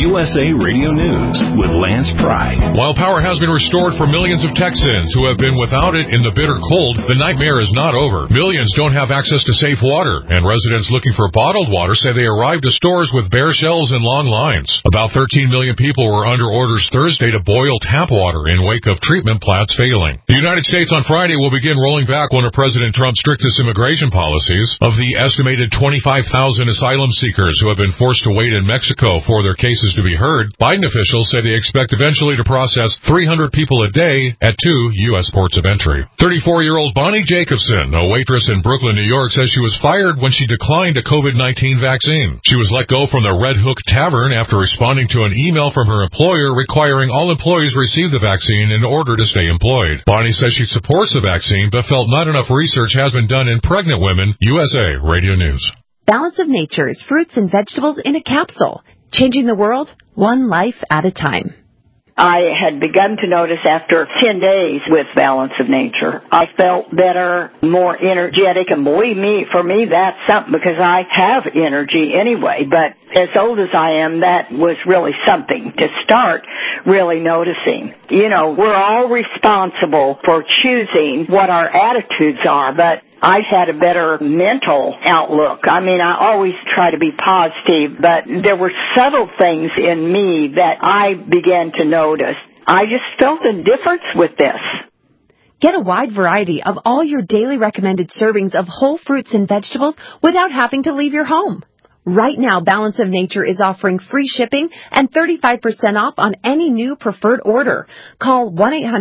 USA Radio News with Lance Pry. While power has been restored for millions of Texans who have been without it in the bitter cold, the nightmare is not over. Millions don't have access to safe water, and residents looking for bottled water say they arrived to stores with bare shelves and long lines. About 13 million people were under orders Thursday to boil tap water in wake of treatment plants failing. The United States on Friday will begin rolling back one of President Trump's strictest immigration policies. Of the estimated 25,000 asylum seekers who have been forced to wait in Mexico for their cases to be heard, Biden officials say they expect eventually to process 300 people a day at 2 U.S. ports of entry. 34-year-old Bonnie Jacobson, a waitress in Brooklyn, New York, says she was fired when she declined a COVID-19 vaccine. She was let go from the Red Hook Tavern after responding to an email from her employer requiring all employees receive the vaccine in order to stay employed. Bonnie says she supports the vaccine, but felt not enough research has been done in pregnant women. USA Radio News. Balance of Nature's fruits and vegetables in a capsule. Changing the world, one life at a time. I had begun to notice after 10 days with Balance of Nature, I felt better, more energetic, and believe me, for me, that's something because I have energy anyway. But as old as I am, that was really something to start really noticing. You know, we're all responsible for choosing what our attitudes are, but I had a better mental outlook. I mean, I always try to be positive, but there were subtle things in me that I began to notice. I just felt a difference with this. Get a wide variety of all your daily recommended servings of whole fruits and vegetables without having to leave your home. Right now, Balance of Nature is offering free shipping and 35% off on any new preferred order. Call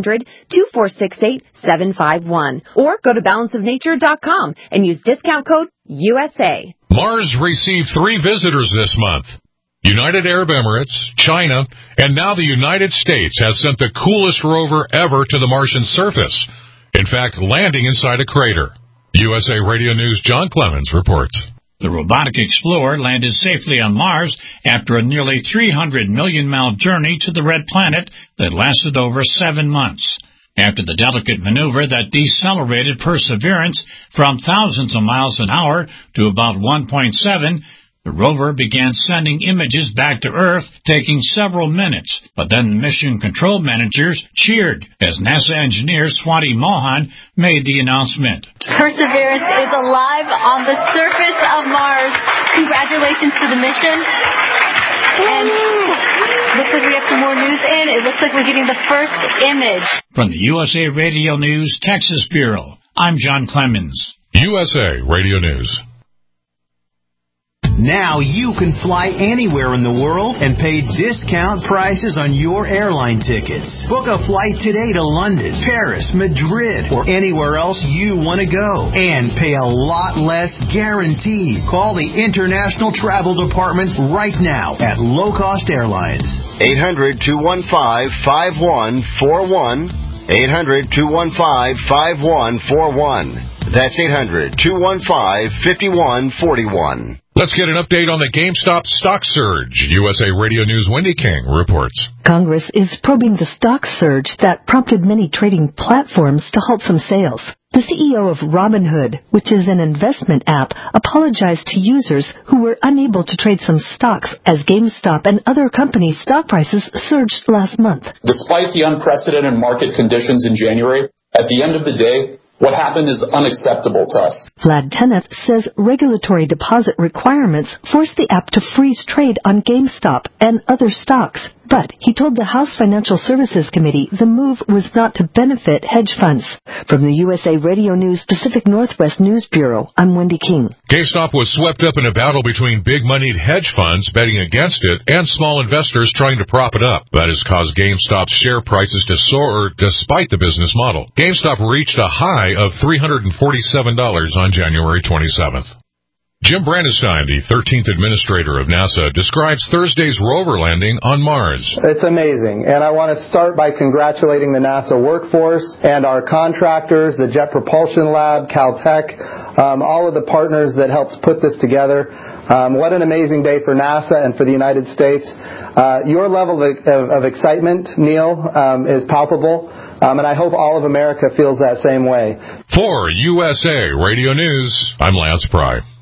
1-800-2468-751 or go to balanceofnature.com and use discount code USA. Mars received 3 visitors this month. United Arab Emirates, China, and now the United States has sent the coolest rover ever to the Martian surface. In fact, landing inside a crater. USA Radio News' John Clemens reports. The robotic explorer landed safely on Mars after a nearly 300 million-mile journey to the red planet that lasted over 7 months. After the delicate maneuver that decelerated Perseverance from thousands of miles an hour to about 1.7, the rover began sending images back to Earth, taking several minutes, but then the mission control managers cheered as NASA engineer Swati Mohan made the announcement. Perseverance is alive on the surface of Mars. Congratulations to the mission. And looks like we have some more news in. It looks like we're getting the first image. From the USA Radio News Texas Bureau, I'm John Clemens. USA Radio News. Now you can fly anywhere in the world and pay discount prices on your airline tickets. Book a flight today to London, Paris, Madrid, or anywhere else you want to go. And pay a lot less guaranteed. Call the International Travel Department right now at Low Cost Airlines. 800-215-5141. 800-215-5141. That's 800-215-5141. Let's get an update on the GameStop stock surge. USA Radio News' Wendy King reports. Congress is probing the stock surge that prompted many trading platforms to halt some sales. The CEO of Robinhood, which is an investment app, apologized to users who were unable to trade some stocks as GameStop and other companies' stock prices surged last month. Despite the unprecedented market conditions in January, at the end of the day, what happened is unacceptable to us. Vlad Tenev says regulatory deposit requirements forced the app to freeze trade on GameStop and other stocks. But he told the House Financial Services Committee the move was not to benefit hedge funds. From the USA Radio News Pacific Northwest News Bureau, I'm Wendy King. GameStop was swept up in a battle between big-moneyed hedge funds betting against it and small investors trying to prop it up. That has caused GameStop's share prices to soar despite the business model. GameStop reached a high of $347 on January 27th. Jim Brandestein, the 13th administrator of NASA, describes Thursday's rover landing on Mars. It's amazing, and I want to start by congratulating the NASA workforce and our contractors, the Jet Propulsion Lab, Caltech, all of the partners that helped put this together. What an amazing day for NASA and for the United States. Your level of excitement, Neil, is palpable, and I hope all of America feels that same way. For USA Radio News, I'm Lance Pry.